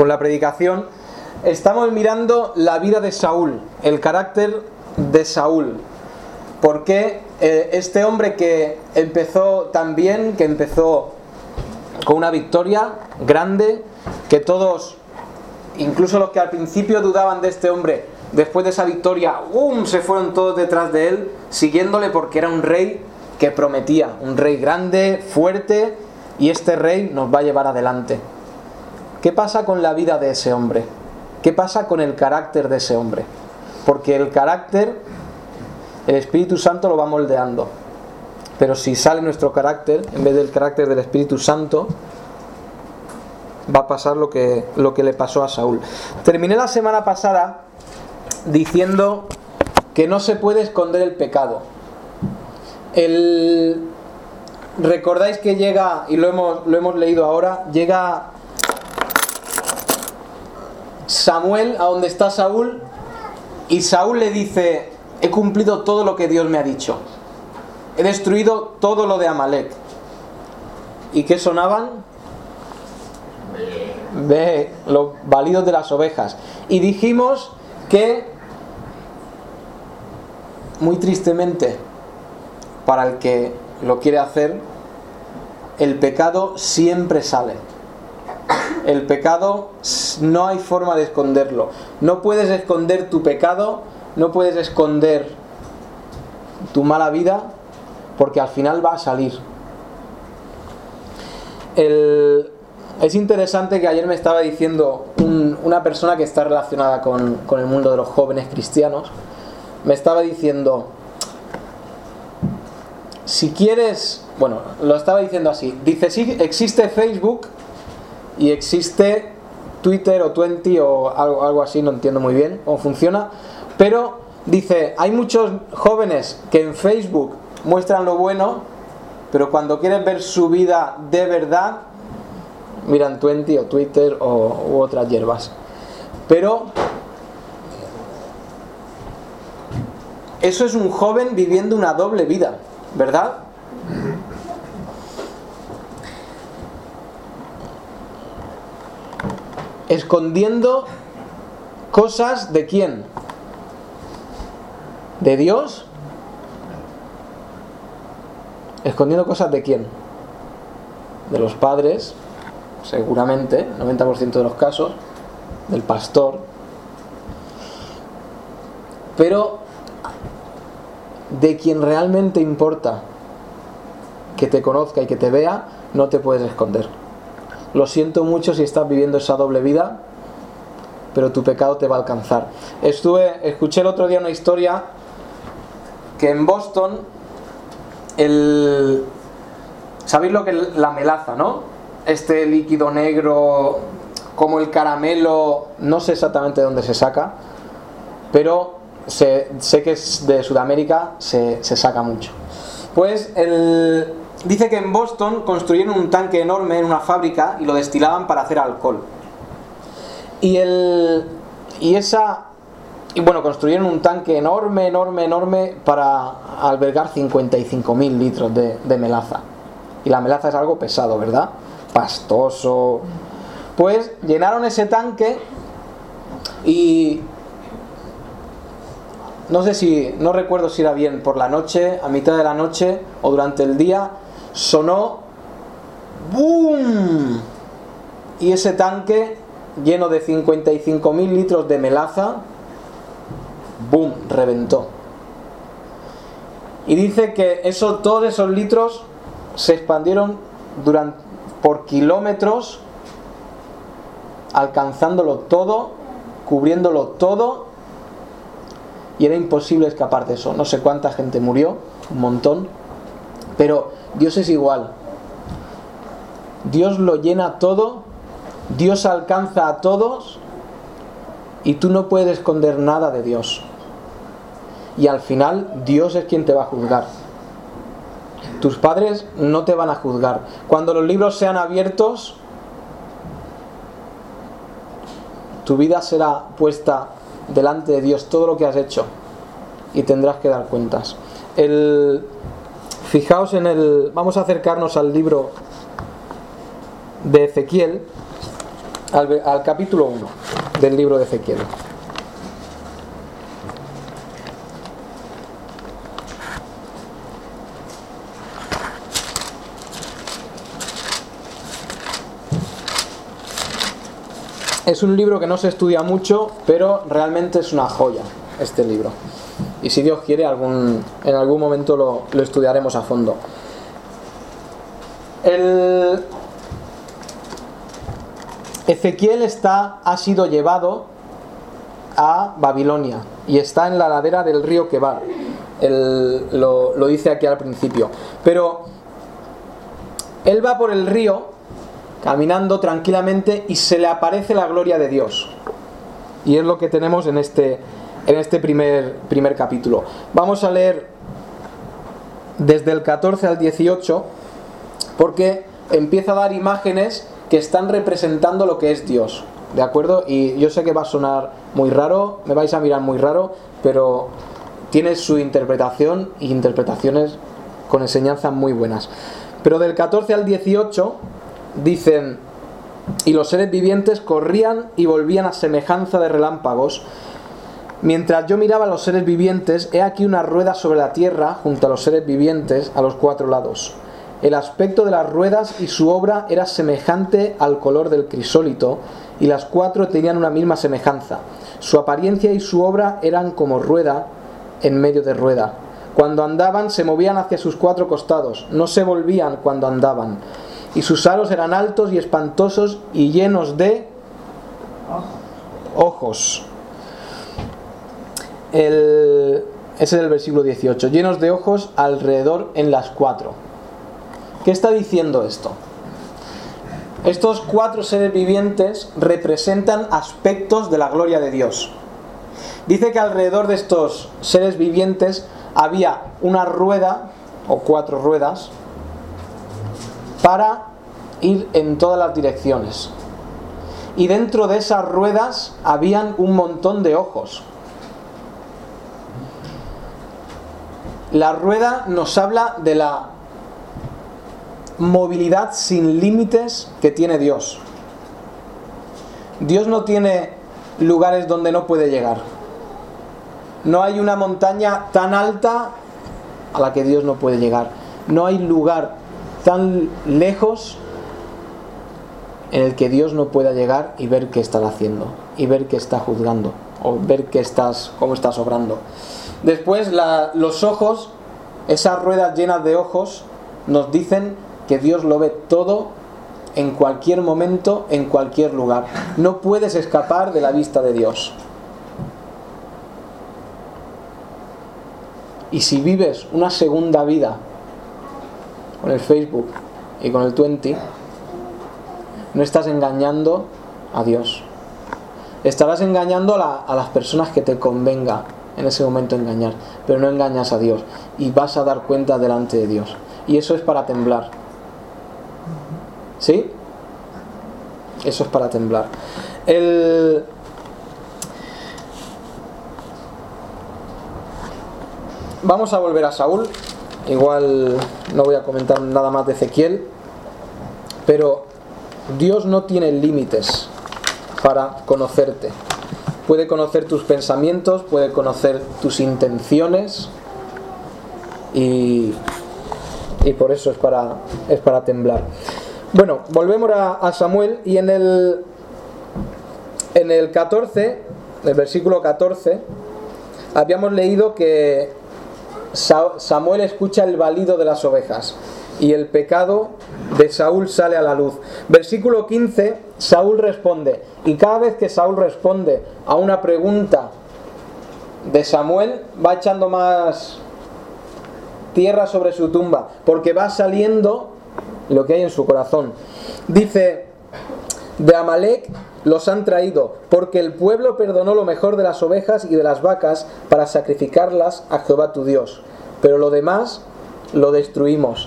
con la predicación, estamos mirando la vida de Saúl, el carácter de Saúl. Porque este hombre que empezó tan bien, que empezó con una victoria grande, que todos, incluso los que al principio dudaban de este hombre, después de esa victoria, se fueron todos detrás de él, siguiéndole, porque era un rey que prometía, un rey grande, fuerte, y este rey nos va a llevar adelante. ¿Qué pasa con la vida de ese hombre? ¿Qué pasa con el carácter de ese hombre? Porque el carácter, el Espíritu Santo lo va moldeando. Pero si sale nuestro carácter, en vez del carácter del Espíritu Santo, va a pasar lo que le pasó a Saúl. Terminé la semana pasada diciendo que no se puede esconder el pecado. Recordáis que llega, y lo hemos leído ahora, llega Samuel a donde está Saúl, y Saúl le dice: he cumplido todo lo que Dios me ha dicho, he destruido todo lo de Amalek. ¿Y qué sonaban? Los balidos de las ovejas. Y dijimos que, muy tristemente, para el que lo quiere hacer, el pecado siempre sale. El pecado no hay forma de esconderlo. No puedes esconder tu pecado, no puedes esconder tu mala vida, porque al final va a salir. Es interesante que ayer me estaba diciendo una persona que está relacionada con el mundo de los jóvenes cristianos, me estaba diciendo: si quieres, bueno, lo estaba diciendo así, dice: sí, existe Facebook y existe Twitter o Twenty o algo así, no entiendo muy bien cómo funciona, pero dice, hay muchos jóvenes que en Facebook muestran lo bueno, pero cuando quieres ver su vida de verdad, miran Twenty o Twitter u otras hierbas. Pero eso es un joven viviendo una doble vida, ¿verdad? Escondiendo cosas de ¿quién? ¿De Dios? ¿Escondiendo cosas de quién? De los padres, seguramente, 90% de los casos, del pastor. Pero de quien realmente importa que te conozca y que te vea, no te puedes esconder. Lo siento mucho si estás viviendo esa doble vida, pero tu pecado te va a alcanzar. Escuché el otro día una historia que en Boston, ¿sabéis lo que es la melaza, no? Este líquido negro, como el caramelo, no sé exactamente de dónde se saca, pero sé que es de Sudamérica, se saca mucho. Pues dice que en Boston construyeron un tanque enorme en una fábrica y lo destilaban para hacer alcohol. Y construyeron un tanque enorme para albergar 55.000 litros de melaza. Y la melaza es algo pesado, ¿verdad? Pastoso. Pues llenaron ese tanque y no recuerdo si era bien por la noche, a mitad de la noche o durante el día, sonó ¡boom! Y ese tanque lleno de 55.000 litros de melaza, ¡boom!, reventó. Y dice que todos esos litros se expandieron por kilómetros, alcanzándolo todo, cubriéndolo todo, y era imposible escapar de eso. No sé cuánta gente murió, un montón, pero Dios es igual. Dios lo llena todo, Dios alcanza a todos, y tú no puedes esconder nada de Dios. Y al final Dios es quien te va a juzgar. Tus padres no te van a juzgar. Cuando los libros sean abiertos, tu vida será puesta delante de Dios, todo lo que has hecho, y tendrás que dar cuentas. Fijaos vamos a acercarnos al libro de Ezequiel, al capítulo 1 del libro de Ezequiel. Es un libro que no se estudia mucho, pero realmente es una joya este libro. Y si Dios quiere, en algún momento lo estudiaremos a fondo. Ezequiel ha sido llevado a Babilonia y está en la ladera del río Quebar. Lo dice aquí al principio. Pero él va por el río caminando tranquilamente y se le aparece la gloria de Dios. Y es lo que tenemos en este primer capítulo. Vamos a leer desde el 14 al 18, porque empieza a dar imágenes que están representando lo que es Dios, ¿de acuerdo? Y yo sé que va a sonar muy raro, me vais a mirar muy raro, pero tiene su interpretación y interpretaciones con enseñanzas muy buenas. Pero del 14 al 18 dicen: y los seres vivientes corrían y volvían a semejanza de relámpagos. Mientras yo miraba a los seres vivientes, he aquí una rueda sobre la tierra junto a los seres vivientes a los 4 lados. El aspecto de las ruedas y su obra era semejante al color del crisólito, y las 4 tenían una misma semejanza. Su apariencia y su obra eran como rueda en medio de rueda. Cuando andaban se movían hacia sus 4 costados, no se volvían cuando andaban. Y sus aros eran altos y espantosos y llenos de ojos. Ese es el versículo 18. Llenos de ojos alrededor en las 4. ¿Qué está diciendo esto? Estos 4 seres vivientes representan aspectos de la gloria de Dios. Dice que alrededor de estos seres vivientes había una rueda o 4 ruedas para ir en todas las direcciones. Y dentro de esas ruedas habían un montón de ojos. La rueda nos habla de la movilidad sin límites que tiene Dios. Dios no tiene lugares donde no puede llegar. No hay una montaña tan alta a la que Dios no puede llegar. No hay lugar tan lejos en el que Dios no pueda llegar y ver qué está haciendo, y ver qué está juzgando, o ver cómo estás obrando. Después los ojos, esas ruedas llenas de ojos, nos dicen que Dios lo ve todo en cualquier momento, en cualquier lugar. No puedes escapar de la vista de Dios. Y si vives una segunda vida con el Facebook y con el 20, no estás engañando a Dios. Estarás engañando a las personas que te convenga en ese momento engañar, pero no engañas a Dios, y vas a dar cuenta delante de Dios. Y eso es para temblar. ¿Sí? Eso es para temblar. Vamos a volver a Saúl. Igual no voy a comentar nada más de Ezequiel, pero Dios no tiene límites para conocerte. Puede conocer tus pensamientos, puede conocer tus intenciones, y por eso es para temblar. Bueno, volvemos a Samuel, y en el 14, el versículo 14, habíamos leído que Samuel escucha el balido de las ovejas y el pecado de Saúl sale a la luz. Versículo 15, Saúl responde, y cada vez que Saúl responde a una pregunta de Samuel, va echando más tierra sobre su tumba, porque va saliendo lo que hay en su corazón. Dice: de Amalec los han traído, porque el pueblo perdonó lo mejor de las ovejas y de las vacas para sacrificarlas a Jehová tu Dios, pero lo demás lo destruimos.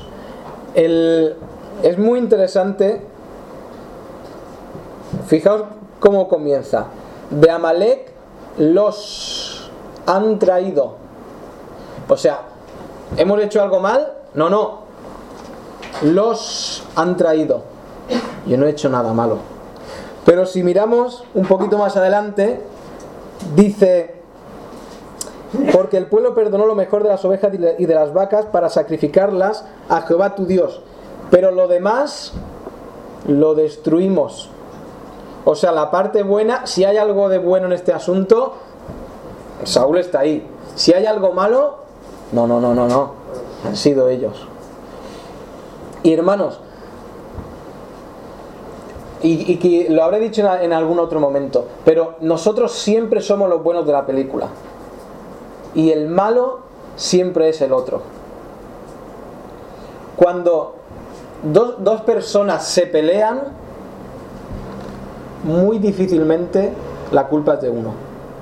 Es muy interesante. Fijaos cómo comienza: de Amalec los han traído. O sea, ¿hemos hecho algo mal? No. Los han traído. Yo no he hecho nada malo. Pero si miramos un poquito más adelante, dice: porque el pueblo perdonó lo mejor de las ovejas y de las vacas para sacrificarlas a Jehová tu Dios, pero lo demás lo destruimos. O sea, la parte buena, si hay algo de bueno en este asunto, Saúl está ahí. Si hay algo malo, no, han sido ellos. Y hermanos, y que lo habré dicho en algún otro momento, pero nosotros siempre somos los buenos de la película y el malo siempre es el otro. Cuando dos personas se pelean, muy difícilmente la culpa es de uno.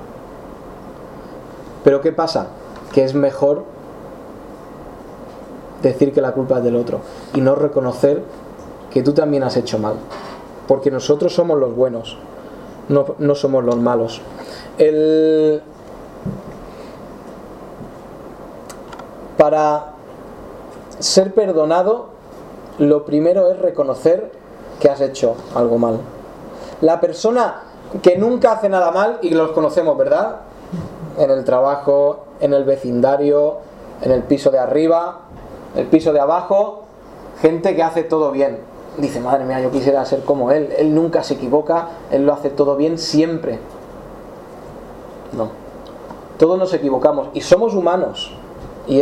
Pero ¿qué pasa? Que es mejor decir que la culpa es del otro y no reconocer que tú también has hecho mal, porque nosotros somos los buenos, no somos los malos. Para ser perdonado, lo primero es reconocer que has hecho algo mal. La persona que nunca hace nada mal, y los conocemos, ¿verdad? En el trabajo, en el vecindario, en el piso de arriba, el piso de abajo, gente que hace todo bien. Dice: madre mía, yo quisiera ser como él nunca se equivoca, él lo hace todo bien siempre. No, todos nos equivocamos y somos humanos, y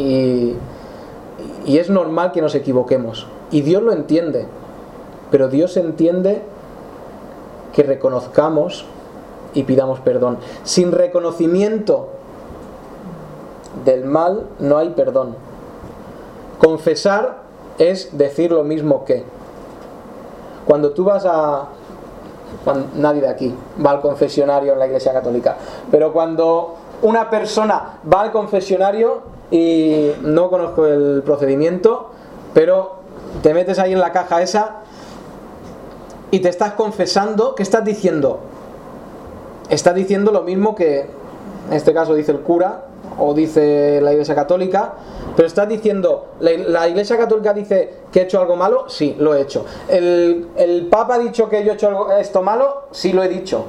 es normal que nos equivoquemos, y Dios lo entiende, pero Dios entiende que reconozcamos y pidamos perdón. Sin reconocimiento del mal no hay perdón. Confesar es decir lo mismo que. Cuando tú vas nadie de aquí va al confesionario en la Iglesia Católica, pero cuando una persona va al confesionario, y no conozco el procedimiento, pero te metes ahí en la caja esa y te estás confesando, ¿qué estás diciendo? Estás diciendo lo mismo que en este caso dice el cura o dice la Iglesia Católica, pero estás diciendo, la Iglesia Católica dice que he hecho algo malo, sí, lo he hecho. El Papa ha dicho que yo he hecho esto malo, sí, lo he dicho.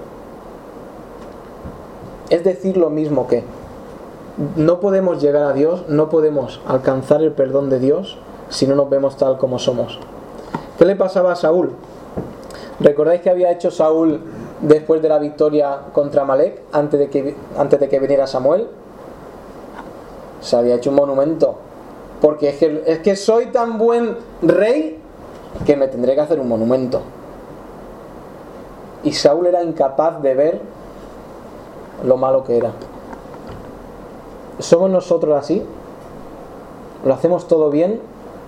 Es decir lo mismo que. No podemos llegar a Dios, no podemos alcanzar el perdón de Dios si no nos vemos tal como somos. ¿Qué le pasaba a Saúl? ¿Recordáis que había hecho Saúl después de la victoria contra Amalek, antes de que viniera Samuel? Se había hecho un monumento, porque es que soy tan buen rey que me tendré que hacer un monumento. Y Saúl era incapaz de ver lo malo que era. ¿Somos nosotros así? ¿Lo hacemos todo bien?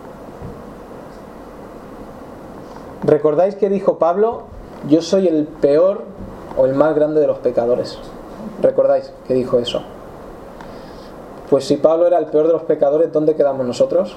¿Recordáis que dijo Pablo? Yo soy el peor o el más grande de los pecadores. ¿Recordáis que dijo eso? Pues si Pablo era el peor de los pecadores, ¿dónde quedamos nosotros?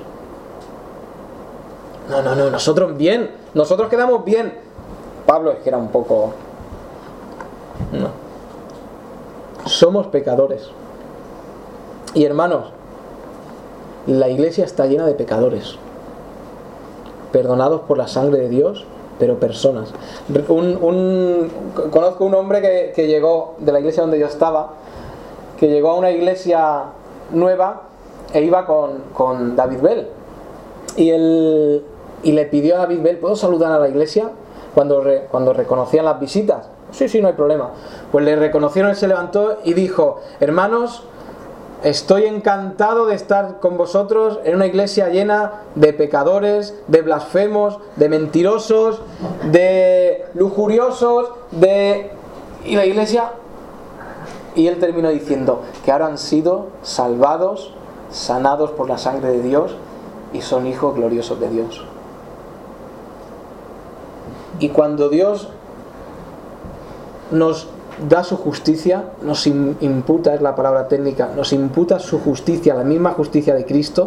No, nosotros bien. Nosotros quedamos bien. Pablo es que era un poco... No. Somos pecadores. Y hermanos, la iglesia está llena de pecadores, perdonados por la sangre de Dios, pero personas. Conozco un hombre que llegó de la iglesia donde yo estaba, que llegó a una iglesia nueva e iba con David Bell, y le pidió a David Bell: ¿puedo saludar a la iglesia? Cuando reconocían las visitas. Sí, no hay problema. Pues le reconocieron, él se levantó y dijo: hermanos, estoy encantado de estar con vosotros en una iglesia llena de pecadores, de blasfemos, de mentirosos, de lujuriosos, y la iglesia... Y él terminó diciendo que ahora han sido salvados, sanados por la sangre de Dios y son hijos gloriosos de Dios. Y cuando Dios nos da su justicia, nos imputa, es la palabra técnica, nos imputa su justicia, la misma justicia de Cristo,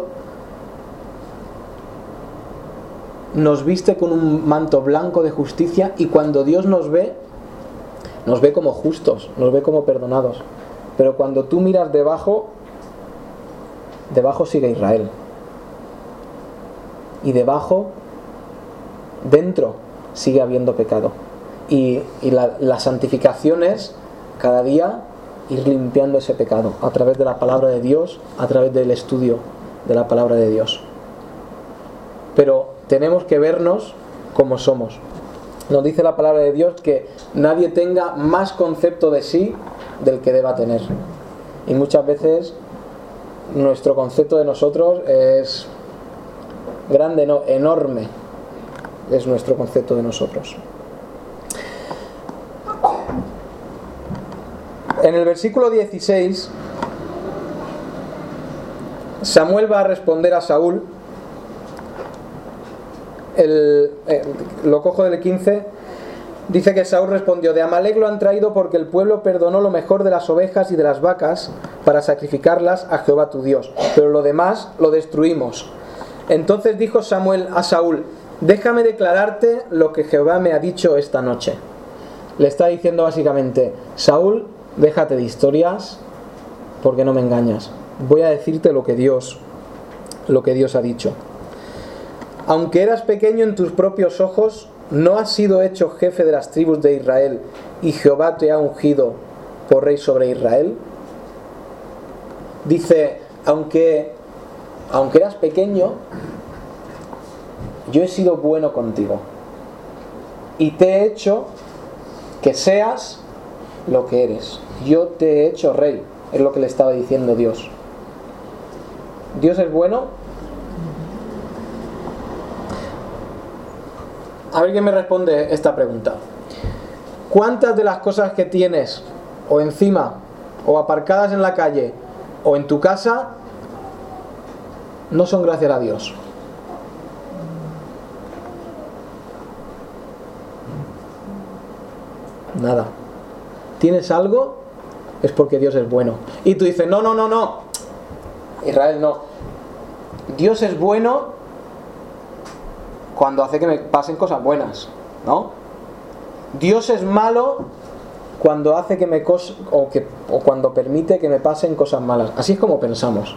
nos viste con un manto blanco de justicia, y cuando Dios nos ve como justos, nos ve como perdonados. Pero cuando tú miras debajo sigue Israel, y dentro sigue habiendo pecado. Y la santificación es cada día ir limpiando ese pecado a través de la palabra de Dios, a través del estudio de la palabra de Dios. Pero tenemos que vernos como somos. Nos dice la palabra de Dios que nadie tenga más concepto de sí del que deba tener. Y muchas veces nuestro concepto de nosotros es grande, no, enorme. Es nuestro concepto de nosotros. En el versículo 16, Samuel va a responder a Saúl. Lo cojo del 15. Dice que Saúl respondió: de Amalec lo han traído porque el pueblo perdonó lo mejor de las ovejas y de las vacas para sacrificarlas a Jehová tu Dios, pero lo demás lo destruimos. Entonces dijo Samuel a Saúl: déjame declararte lo que Jehová me ha dicho esta noche. Le está diciendo básicamente: Saúl, déjate de historias porque no me engañas. Voy a decirte lo que Dios ha dicho. Aunque eras pequeño en tus propios ojos, ¿no has sido hecho jefe de las tribus de Israel y Jehová te ha ungido por rey sobre Israel? Dice, aunque eras pequeño, yo he sido bueno contigo y te he hecho que seas lo que eres. Yo te he hecho rey, es lo que le estaba diciendo Dios. ¿Dios es bueno? A ver quién me responde esta pregunta. ¿Cuántas de las cosas que tienes o encima o aparcadas en la calle o en tu casa no son gracias a Dios? Nada. ¿Tienes algo? Es porque Dios es bueno. Y tú dices, no. Israel, no. Dios es bueno cuando hace que me pasen cosas buenas, ¿no? Dios es malo cuando hace que me o cuando permite que me pasen cosas malas. Así es como pensamos.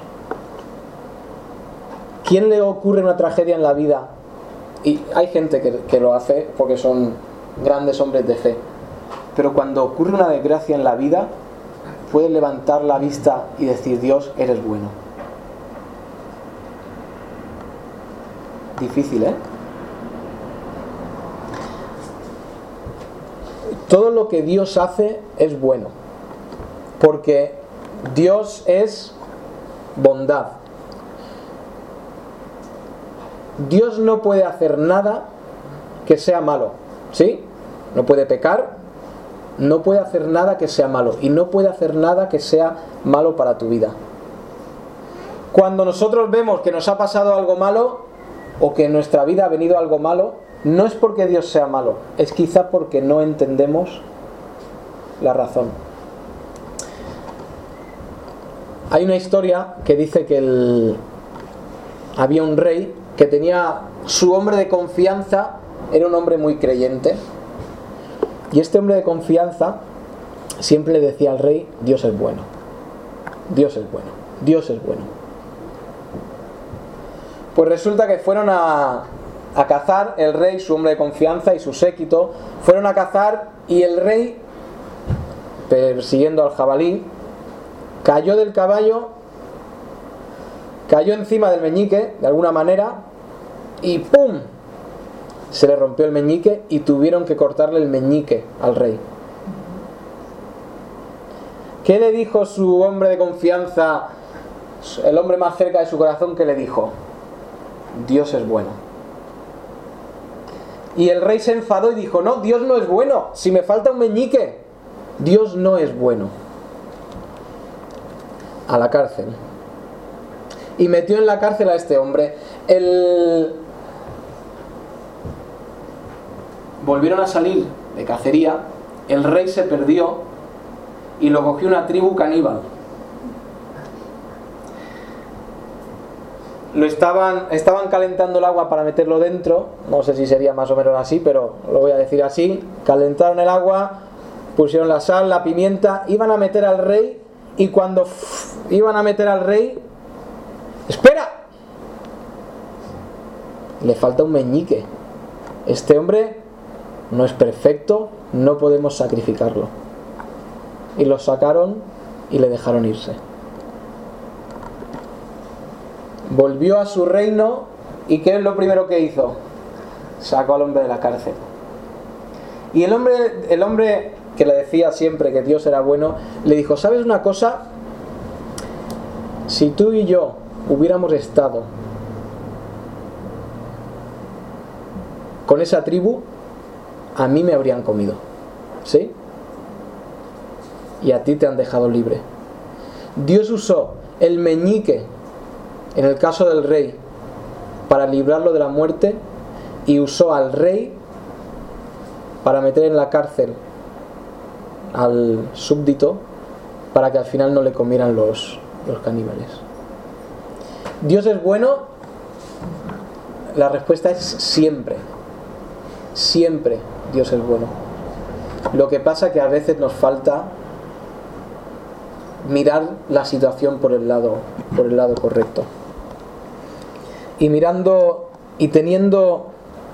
¿Quién le ocurre una tragedia en la vida? Y hay gente que lo hace porque son grandes hombres de fe. Pero cuando ocurre una desgracia en la vida, puedes levantar la vista y decir: Dios, eres bueno. Difícil, ¿eh? Todo lo que Dios hace es bueno, porque Dios es bondad. Dios no puede hacer nada que sea malo, ¿sí? No puede pecar, no puede hacer nada que sea malo, y no puede hacer nada que sea malo para tu vida. Cuando nosotros vemos que nos ha pasado algo malo, o que en nuestra vida ha venido algo malo, no es porque Dios sea malo, es quizá porque no entendemos la razón. Hay una historia que dice que había un rey que tenía su hombre de confianza, era un hombre muy creyente, y este hombre de confianza siempre le decía al rey: Dios es bueno, Dios es bueno, Dios es bueno. Pues resulta que fueron a cazar el rey, su hombre de confianza y su séquito, fueron a cazar, y el rey, persiguiendo al jabalí, cayó del caballo, cayó encima del meñique de alguna manera y ¡pum! Se le rompió el meñique y tuvieron que cortarle el meñique al rey. ¿Qué le dijo su hombre de confianza, el hombre más cerca de su corazón? ¿Qué le dijo? Dios es bueno. Y el rey se enfadó y dijo: no, Dios no es bueno, si me falta un meñique. Dios no es bueno. A la cárcel. Y metió en la cárcel a este hombre. Volvieron a salir de cacería. El rey se perdió y lo cogió una tribu caníbal. Estaban calentando el agua para meterlo dentro. No sé si sería más o menos así, pero lo voy a decir así. Calentaron el agua, pusieron la sal, la pimienta, iban a meter al rey, y cuando iban a meter al rey, ¡espera! Le falta un meñique. Este hombre no es perfecto, no podemos sacrificarlo. Y lo sacaron y le dejaron irse. Volvió a su reino y ¿qué es lo primero que hizo? Sacó al hombre de la cárcel. Y el hombre que le decía siempre que Dios era bueno, le dijo, ¿sabes una cosa? Si tú y yo hubiéramos estado con esa tribu, a mí me habrían comido, ¿sí? Y a ti te han dejado libre. Dios usó el meñique, en el caso del rey, para librarlo de la muerte, y usó al rey para meter en la cárcel al súbdito, para que al final no le comieran los caníbales. ¿Dios es bueno? La respuesta es siempre. Siempre Dios es bueno. Lo que pasa es que a veces nos falta mirar la situación por el lado correcto. Y mirando y teniendo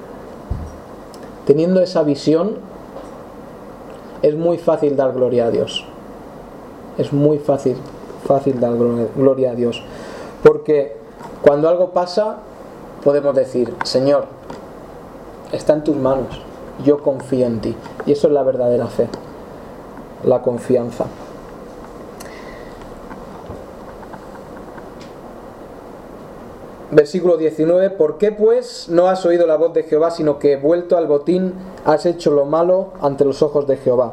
esa visión, es muy fácil dar gloria a Dios. Es muy fácil dar gloria a Dios. Porque cuando algo pasa, podemos decir, Señor, está en tus manos, yo confío en ti. Y eso es la verdadera fe, la confianza. Versículo 19, ¿por qué pues no has oído la voz de Jehová, sino que vuelto al botín has hecho lo malo ante los ojos de Jehová?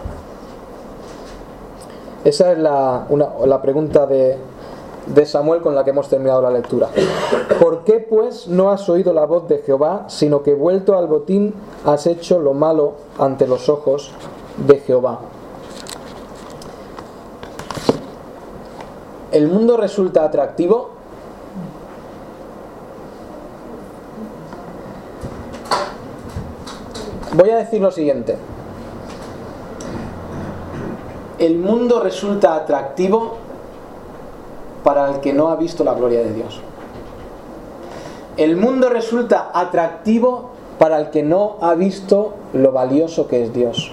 Esa es la pregunta de Samuel con la que hemos terminado la lectura. ¿Por qué pues no has oído la voz de Jehová, sino que vuelto al botín has hecho lo malo ante los ojos de Jehová? ¿El mundo resulta atractivo? Voy a decir lo siguiente. El mundo resulta atractivo para el que no ha visto la gloria de Dios. El mundo resulta atractivo para el que no ha visto lo valioso que es Dios.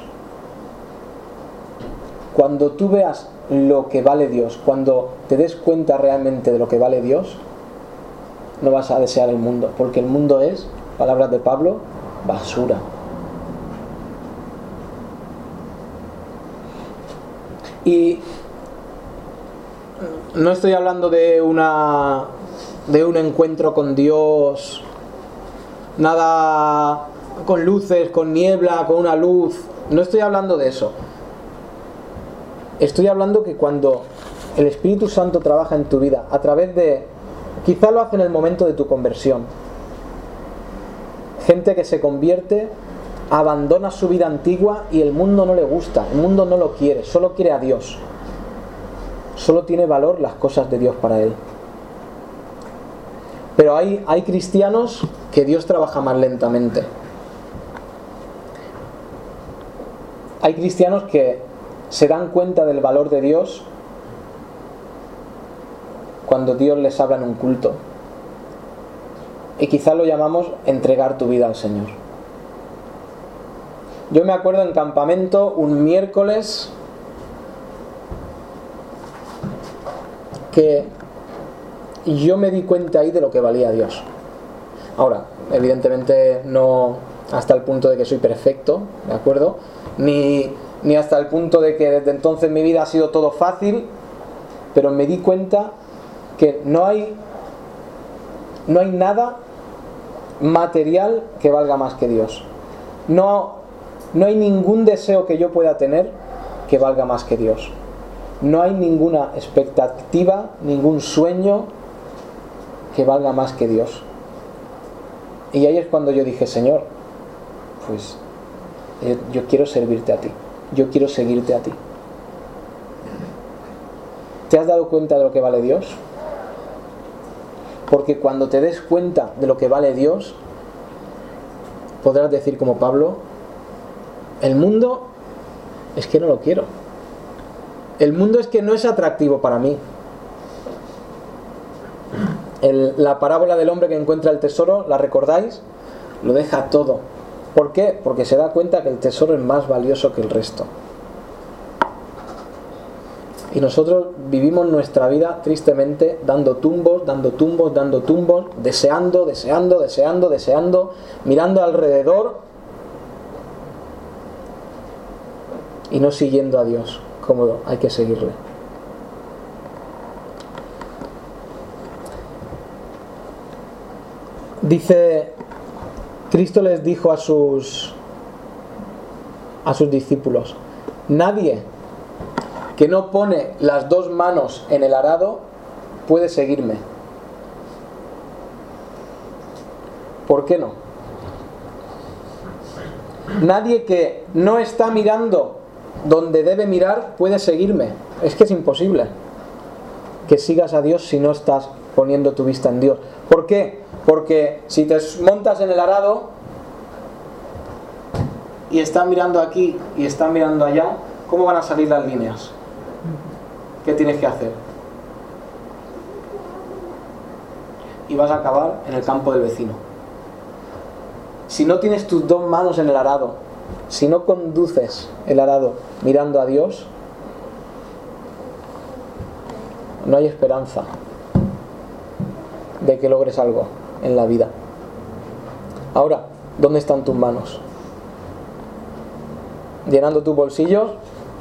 Cuando tú veas lo que vale Dios, cuando te des cuenta realmente de lo que vale Dios, no vas a desear el mundo, porque el mundo es, palabras de Pablo, basura. Y no estoy hablando de un encuentro con Dios, nada con luces, con niebla, con una luz. No estoy hablando de eso. Estoy hablando que cuando el Espíritu Santo trabaja en tu vida, a través de, quizá lo hace en el momento de tu conversión. Gente que se convierte, abandona su vida antigua y el mundo no le gusta, el mundo no lo quiere, solo quiere a Dios. Solo tiene valor las cosas de Dios para él. Pero hay cristianos que Dios trabaja más lentamente. Hay cristianos que se dan cuenta del valor de Dios cuando Dios les habla en un culto. Y quizás lo llamamos entregar tu vida al Señor. Yo me acuerdo en campamento un miércoles que yo me di cuenta ahí de lo que valía Dios. Ahora, evidentemente no hasta el punto de que soy perfecto, ¿de acuerdo? Ni hasta el punto de que desde entonces mi vida ha sido todo fácil, pero me di cuenta que no hay nada material que valga más que Dios. No hay ningún deseo que yo pueda tener que valga más que Dios. No hay ninguna expectativa, ningún sueño que valga más que Dios. Y ahí es cuando yo dije, Señor, pues yo quiero servirte a ti, yo quiero seguirte a ti. ¿Te has dado cuenta de lo que vale Dios? Porque cuando te des cuenta de lo que vale Dios, podrás decir como Pablo, el mundo es que no lo quiero. El mundo es que no es atractivo para mí. La parábola del hombre que encuentra el tesoro, ¿la recordáis? Lo deja todo ¿Por qué? Porque se da cuenta que el tesoro es más valioso que el resto. Y nosotros vivimos nuestra vida tristemente dando tumbos, deseando, mirando alrededor y no siguiendo a Dios como hay que seguirle. Dice, Cristo les dijo a sus discípulos: nadie que no pone las dos manos en el arado puede seguirme. ¿Por qué no? Nadie que no está mirando donde debe mirar puede seguirme. Es que es imposible que sigas a Dios si no estás poniendo tu vista en Dios. ¿Por qué? Porque si te montas en el arado y estás mirando aquí y estás mirando allá, ¿cómo van a salir las líneas? ¿Qué tienes que hacer? Y vas a acabar en el campo del vecino. Si no tienes tus dos manos en el arado, si no conduces el arado mirando a Dios, no hay esperanza de que logres algo en la vida. Ahora, ¿dónde están tus manos? ¿Llenando tus bolsillos?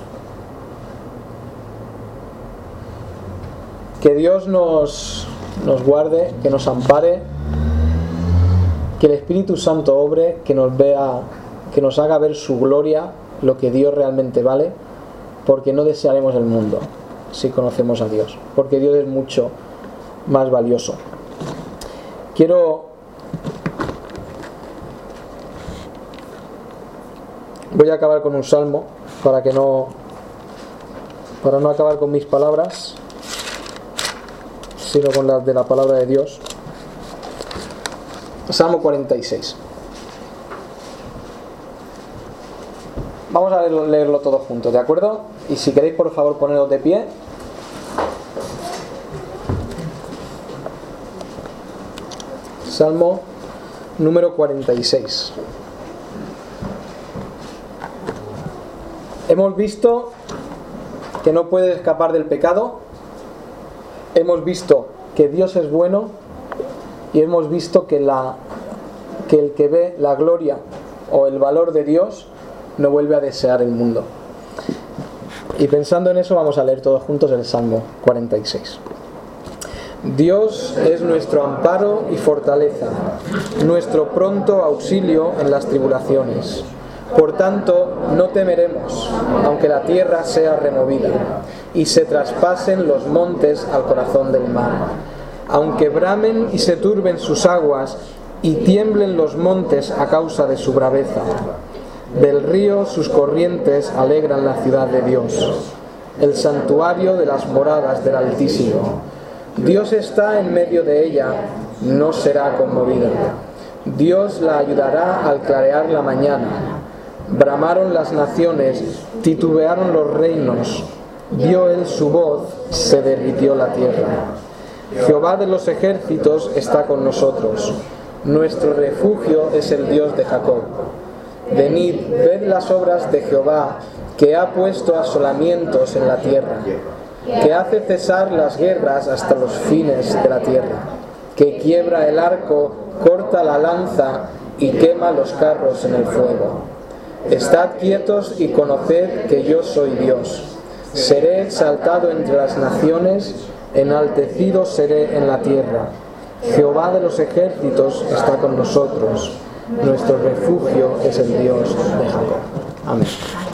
Que Dios nos guarde, que nos ampare, que el Espíritu Santo obre, que nos vea, que nos haga ver su gloria, lo que Dios realmente vale, porque no desearemos el mundo si conocemos a Dios, porque Dios es mucho más valioso. Voy a acabar con un salmo para no acabar con mis palabras, sino con las de la palabra de Dios. Salmo 46. Vamos a leerlo todo juntos, ¿de acuerdo? Y si queréis, por favor, poneros de pie. Salmo número 46. Hemos visto que no puedes escapar del pecado. Hemos visto que Dios es bueno. Y hemos visto que el que ve la gloria o el valor de Dios no vuelve a desear el mundo. Y pensando en eso, vamos a leer todos juntos el Salmo 46. Dios es nuestro amparo y fortaleza, nuestro pronto auxilio en las tribulaciones. Por tanto, no temeremos, aunque la tierra sea removida y se traspasen los montes al corazón del mar. Aunque bramen y se turben sus aguas y tiemblen los montes a causa de su braveza. Del río sus corrientes alegran la ciudad de Dios, el santuario de las moradas del Altísimo. Dios está en medio de ella, no será conmovida. Dios la ayudará al clarear la mañana. Bramaron las naciones, titubearon los reinos. Dio él su voz, se derritió la tierra. Jehová de los ejércitos está con nosotros. Nuestro refugio es el Dios de Jacob. Venid, ved las obras de Jehová, que ha puesto asolamientos en la tierra, que hace cesar las guerras hasta los fines de la tierra, que quiebra el arco, corta la lanza y quema los carros en el fuego. Estad quietos y conoced que yo soy Dios. Seré exaltado entre las naciones, enaltecido seré en la tierra. Jehová de los ejércitos está con nosotros. Nuestro refugio es el Dios de Jacob. Amén.